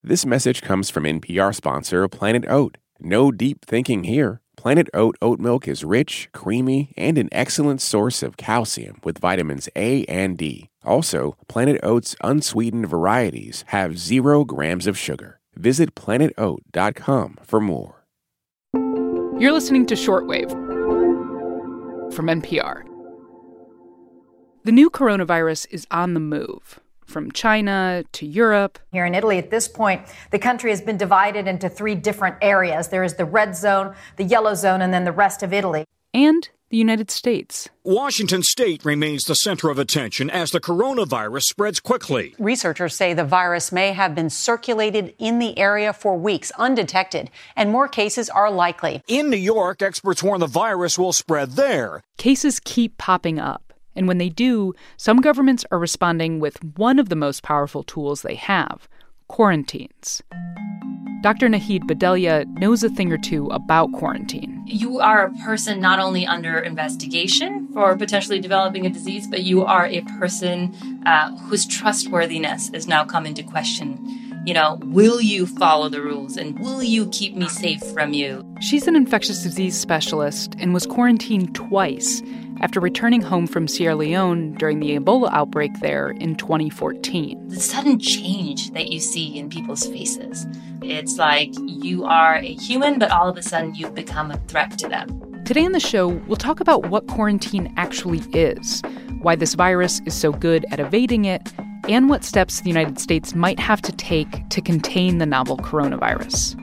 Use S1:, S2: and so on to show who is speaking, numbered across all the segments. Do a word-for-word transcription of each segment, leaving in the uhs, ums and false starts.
S1: This message comes from N P R sponsor Planet Oat. No deep thinking here. Planet Oat oat milk is rich, creamy, and an excellent source of calcium with vitamins A and D. Also, Planet Oat's unsweetened varieties have zero grams of sugar. Visit planet oat dot com for more.
S2: You're listening to Shortwave from N P R. The new coronavirus is on the move. From China to Europe.
S3: Here in Italy, at this point, the country has been divided into three different areas. There is the red zone, the yellow zone, and then the rest of Italy.
S2: And the United States.
S4: Washington state remains the center of attention as the coronavirus spreads quickly.
S5: Researchers say the virus may have been circulated in the area for weeks undetected, and more cases are likely.
S4: In New York, experts warn the virus will spread there.
S2: Cases keep popping up. And when they do, some governments are responding with one of the most powerful tools they have, quarantines. Doctor Nahid Bhadelia knows a thing or two about quarantine.
S6: You are a person not only under investigation for potentially developing a disease, but you are a person uh, whose trustworthiness is now come into question. You know, will you follow the rules and will you keep me safe from you?
S2: She's an infectious disease specialist and was quarantined twice after returning home from Sierra Leone during the Ebola outbreak there in twenty fourteen.
S6: The sudden change that you see in people's faces. It's like you are a human, but all of a sudden you've become a threat to them.
S2: Today on the show, we'll talk about what quarantine actually is, why this virus is so good at evading it, and what steps the United States might have to take to contain the novel coronavirus.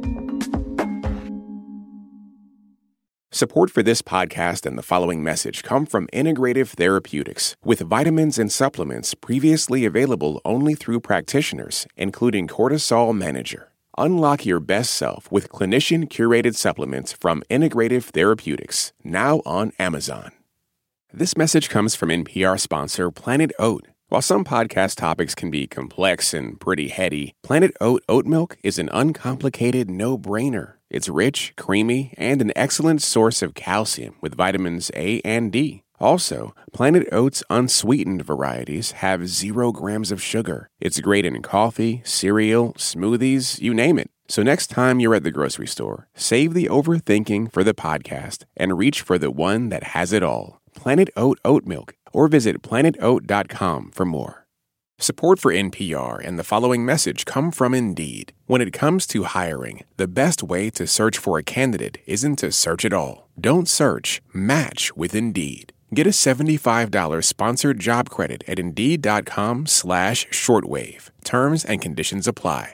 S1: Support for this podcast and the following message come from Integrative Therapeutics, with vitamins and supplements previously available only through practitioners, including Cortisol Manager. Unlock your best self with clinician-curated supplements from Integrative Therapeutics, now on Amazon. This message comes from N P R sponsor Planet Oat. While some podcast topics can be complex and pretty heady, Planet Oat oat milk is an uncomplicated no-brainer. It's rich, creamy, and an excellent source of calcium with vitamins A and D. Also, Planet Oat's unsweetened varieties have zero grams of sugar. It's great in coffee, cereal, smoothies, you name it. So next time you're at the grocery store, save the overthinking for the podcast and reach for the one that has it all. Planet Oat oat milk, or visit planet oat dot com for more. Support for N P R and the following message come from Indeed. When it comes to hiring, the best way to search for a candidate isn't to search at all. Don't search, match with Indeed. Get a seventy-five dollars sponsored job credit at Indeed.com slash shortwave. Terms and conditions apply.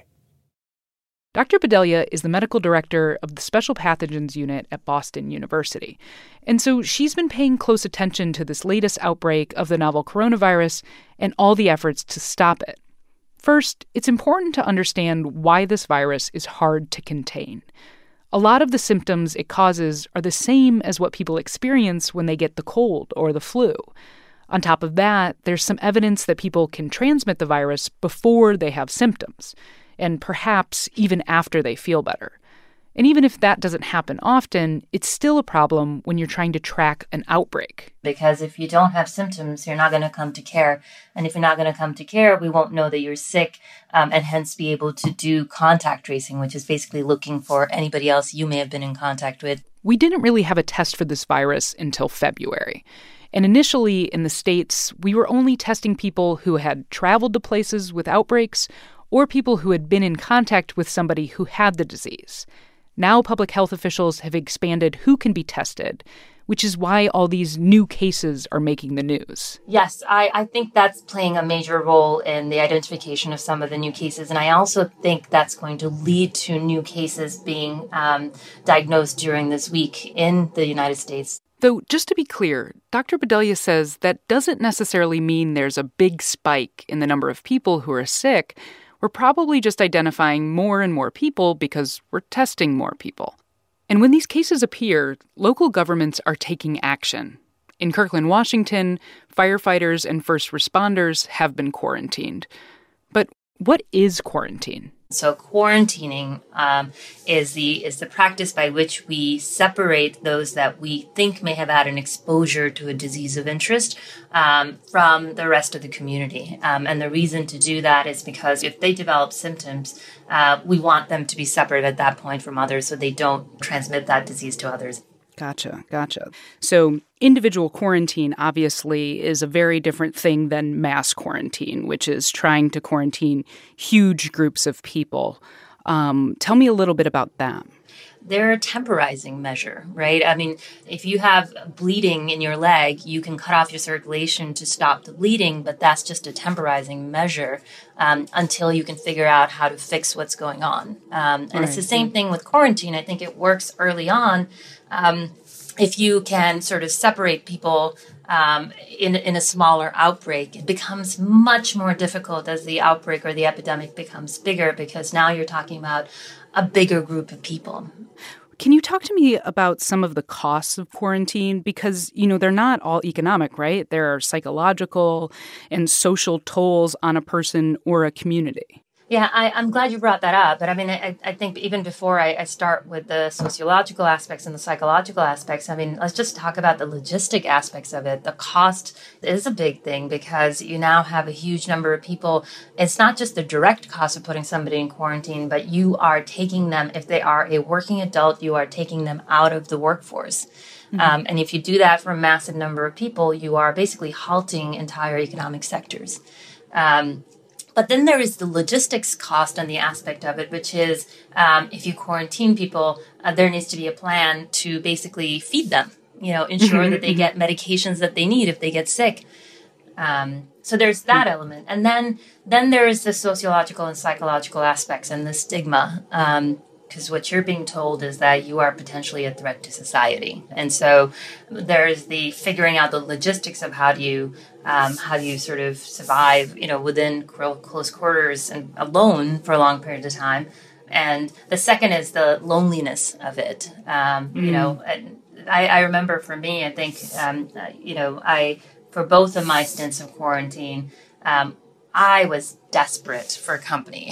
S2: Doctor Bhadelia is the medical director of the Special Pathogens Unit at Boston University. And so she's been paying close attention to this latest outbreak of the novel coronavirus and all the efforts to stop it. First, it's important to understand why this virus is hard to contain. A lot of the symptoms it causes are the same as what people experience when they get the cold or the flu. On top of that, there's some evidence that people can transmit the virus before they have symptoms, and perhaps even after they feel better. And even if that doesn't happen often, it's still a problem when you're trying to track an outbreak.
S6: Because if you don't have symptoms, you're not going to come to care. And if you're not going to come to care, we won't know that you're sick, um, and hence be able to do contact tracing, which is basically looking for anybody else you may have been in contact with.
S2: We didn't really have a test for this virus until February. And initially in the States, we were only testing people who had traveled to places with outbreaks or people who had been in contact with somebody who had the disease. Now public health officials have expanded who can be tested, which is why all these new cases are making the news.
S6: Yes, I, I think that's playing a major role in the identification of some of the new cases. And I also think that's going to lead to new cases being um, diagnosed during this week in the United States.
S2: Though, just to be clear, Doctor Bhadelia says that doesn't necessarily mean there's a big spike in the number of people who are sick. We're probably just identifying more and more people because we're testing more people. And when these cases appear, local governments are taking action. In Kirkland, Washington, firefighters and first responders have been quarantined. But what is quarantine?
S6: So quarantining um, is the is the practice by which we separate those that we think may have had an exposure to a disease of interest um, from the rest of the community. Um, and the reason to do that is because if they develop symptoms, uh, we want them to be separate at that point from others so they don't transmit that disease to others.
S2: Gotcha, gotcha. So individual quarantine obviously is a very different thing than mass quarantine, which is trying to quarantine huge groups of people. Um, tell me a little bit about that.
S6: They're a temporizing measure, right? I mean, if you have bleeding in your leg, you can cut off your circulation to stop the bleeding, but that's just a temporizing measure um, until you can figure out how to fix what's going on. Um, and right. It's the same thing with quarantine. I think it works early on. Um, if you can sort of separate people um, in, in a smaller outbreak, it becomes much more difficult as the outbreak or the epidemic becomes bigger, because now you're talking about a bigger group of people.
S2: Can you talk to me about some of the costs of quarantine? Because, you know, they're not all economic, right? There are psychological and social tolls on a person or a community.
S6: Yeah, I, I'm glad you brought that up. But I mean, I, I think even before I, I start with the sociological aspects and the psychological aspects, I mean, let's just talk about the logistic aspects of it. The cost is a big thing because you now have a huge number of people. It's not just the direct cost of putting somebody in quarantine, but you are taking them, if they are a working adult, you are taking them out of the workforce. Mm-hmm. Um, and if you do that for a massive number of people, you are basically halting entire economic sectors. Um, But then there is the logistics cost on the aspect of it, which is um, if you quarantine people, uh, there needs to be a plan to basically feed them, you know, ensure mm-hmm, that they mm-hmm. get medications that they need if they get sick. Um, so there's that mm-hmm. element. And then then there is the sociological and psychological aspects and the stigma, um, because what you're being told is that you are potentially a threat to society. And so there's the figuring out the logistics of how do you um, how do you sort of survive, you know, within close quarters and alone for a long period of time. And the second is the loneliness of it. Um, mm. You know, I, I remember for me, I think, um, you know, I for both of my stints of quarantine, um, I was desperate for company.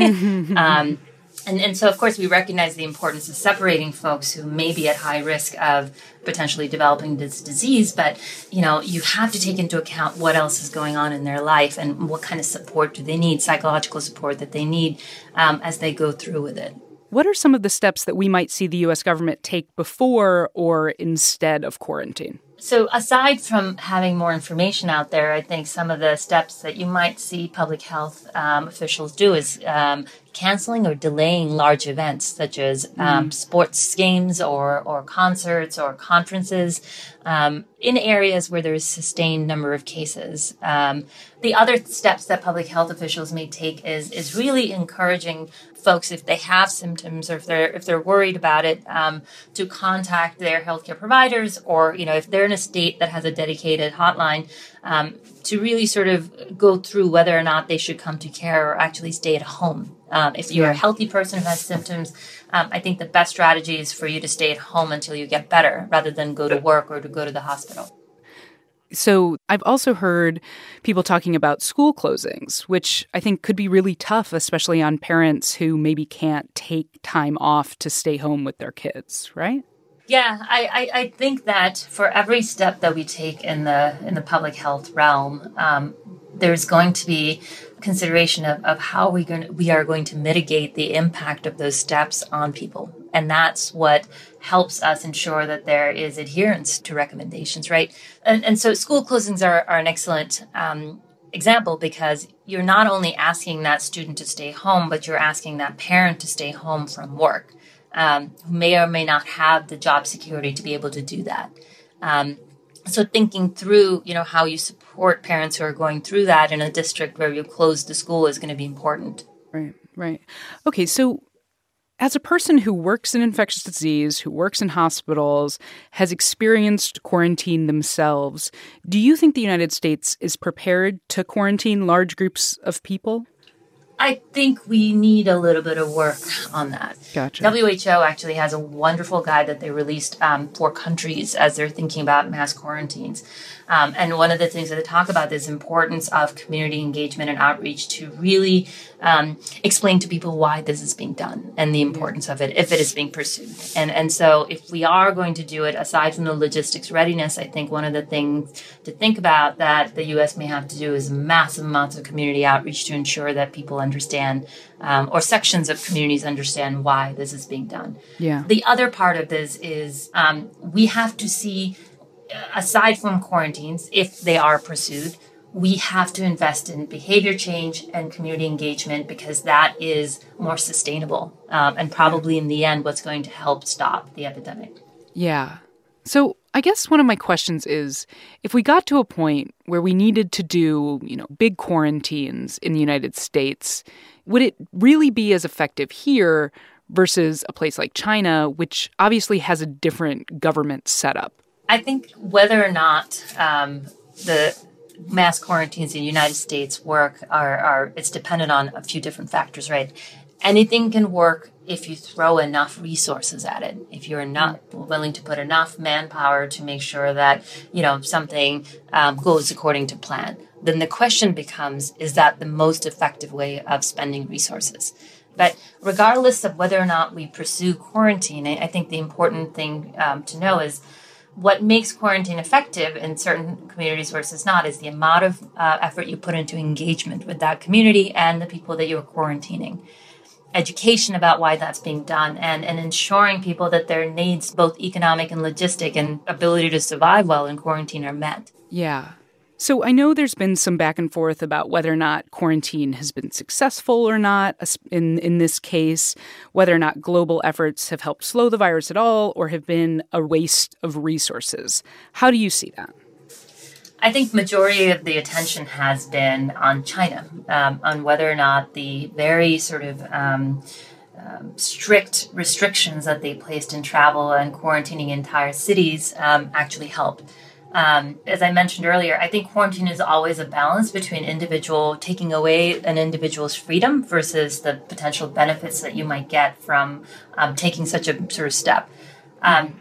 S6: um, And, and so, of course, we recognize the importance of separating folks who may be at high risk of potentially developing this disease. But, you know, you have to take into account what else is going on in their life and what kind of support do they need, psychological support that they need um, as they go through with it.
S2: What are some of the steps that we might see the U S government take before or instead of quarantine?
S6: So aside from having more information out there, I think some of the steps that you might see public health um, officials do is um, canceling or delaying large events such as um, mm. sports games or, or concerts or conferences um, in areas where there is sustained number of cases. Um, the other steps that public health officials may take is is really encouraging folks, if they have symptoms or if they're if they're worried about it, um, to contact their healthcare providers, or you know if they're in a state that has a dedicated hotline, um, to really sort of go through whether or not they should come to care or actually stay at home. Um, if you're a healthy person who has symptoms, um, I think the best strategy is for you to stay at home until you get better, rather than go to work or to go to the hospital.
S2: So I've also heard people talking about school closings, which I think could be really tough, especially on parents who maybe can't take time off to stay home with their kids, right?
S6: Yeah, I, I, I think that for every step that we take in the in the public health realm, um, there's going to be consideration of, of how we going we are going to mitigate the impact of those steps on people. And that's what helps us ensure that there is adherence to recommendations, right? And, and so school closings are, are an excellent um, example, because you're not only asking that student to stay home, but you're asking that parent to stay home from work, um, who may or may not have the job security to be able to do that. Um, so thinking through, you know, how you support parents who are going through that in a district where you close the school is going to be important.
S2: Right, right. Okay, so as a person who works in infectious disease, who works in hospitals, has experienced quarantine themselves, do you think the United States is prepared to quarantine large groups of people?
S6: I think we need a little bit of work on that.
S2: Gotcha.
S6: W H O actually has a wonderful guide that they released um, for countries as they're thinking about mass quarantines. Um, and one of the things that they talk about is the importance of community engagement and outreach to really um, explain to people why this is being done and the importance of it if it is being pursued. And and so if we are going to do it, aside from the logistics readiness, I think one of the things to think about that the U S may have to do is massive amounts of community outreach to ensure that people understand um, or sections of communities understand why this is being done.
S2: Yeah.
S6: The other part of this is um, we have to see, aside from quarantines, if they are pursued, we have to invest in behavior change and community engagement because that is more sustainable um, and probably in the end what's going to help stop the epidemic.
S2: Yeah. So I guess one of my questions is, if we got to a point where we needed to do, you know, big quarantines in the United States, would it really be as effective here versus a place like China, which obviously has a different government setup?
S6: I think whether or not um, the mass quarantines in the United States work are, are it's dependent on a few different factors, right? Anything can work if you throw enough resources at it. If you're not willing to put enough manpower to make sure that, you know, something um, goes according to plan, then the question becomes, is that the most effective way of spending resources? But regardless of whether or not we pursue quarantine, I think the important thing um, to know is what makes quarantine effective in certain communities versus not is the amount of uh, effort you put into engagement with that community and the people that you're quarantining. Education about why that's being done and, and ensuring people that their needs, both economic and logistic and ability to survive well in quarantine, are met.
S2: Yeah. So I know there's been some back and forth about whether or not quarantine has been successful or not in, in this case, whether or not global efforts have helped slow the virus at all or have been a waste of resources. How do you see that?
S6: I think majority of the attention has been on China, um, on whether or not the very sort of um, um, strict restrictions that they placed in travel and quarantining entire cities um, actually helped. Um, as I mentioned earlier, I think quarantine is always a balance between individual taking away an individual's freedom versus the potential benefits that you might get from um, taking such a sort of step. Um,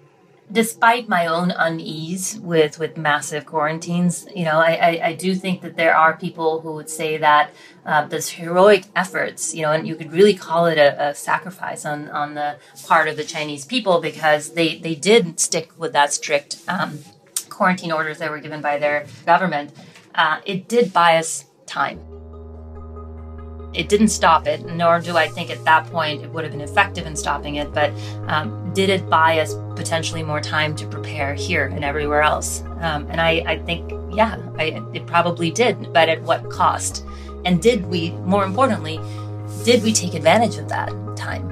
S6: Despite my own unease with, with massive quarantines, you know, I, I, I do think that there are people who would say that uh, this heroic efforts, you know, and you could really call it a, a sacrifice on, on the part of the Chinese people because they, they did stick with that strict um, quarantine orders that were given by their government. Uh, it did buy us time. It didn't stop it, nor do I think at that point it would have been effective in stopping it, but um, did it buy us potentially more time to prepare here and everywhere else? Um, and I, I think, yeah, I, it probably did, but at what cost? And did we, more importantly, did we take advantage of that time?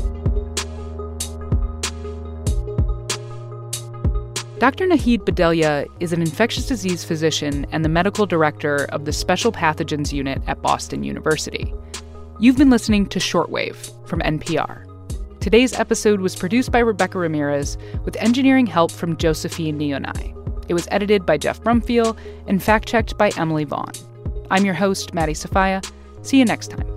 S2: Doctor Nahid Bhadelia is an infectious disease physician and the medical director of the Special Pathogens Unit at Boston University. You've been listening to Shortwave from N P R. Today's episode was produced by Rebecca Ramirez with engineering help from Josephine Nionai. It was edited by Jeff Brumfield and fact-checked by Emily Vaughn. I'm your host, Maddie Sofia. See you next time.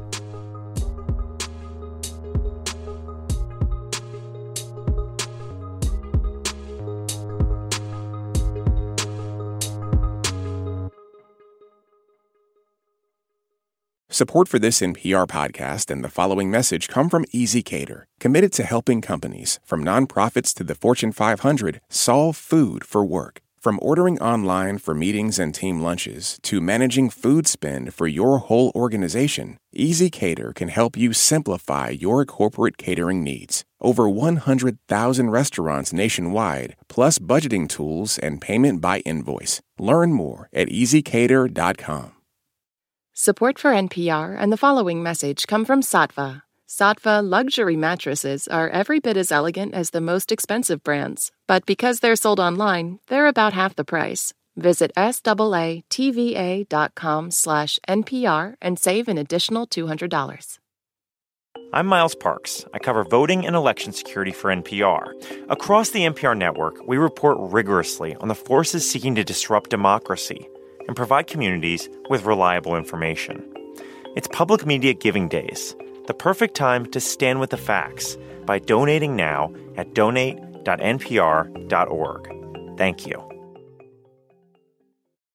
S1: Support for this N P R podcast and the following message come from ezCater, committed to helping companies, from nonprofits to the Fortune five hundred, solve food for work. From ordering online for meetings and team lunches to managing food spend for your whole organization, ezCater can help you simplify your corporate catering needs. Over one hundred thousand restaurants nationwide, plus budgeting tools and payment by invoice. Learn more at easy cater dot com.
S7: Support for N P R and the following message come from Saatva. Saatva luxury mattresses are every bit as elegant as the most expensive brands, but because they're sold online, they're about half the price. Visit saatva.com slash NPR and save an additional two hundred dollars.
S8: I'm Miles Parks. I cover voting and election security for N P R. Across the N P R network, we report rigorously on the forces seeking to disrupt democracy and provide communities with reliable information. It's Public Media Giving Days, the perfect time to stand with the facts by donating now at donate dot n p r dot org. Thank you.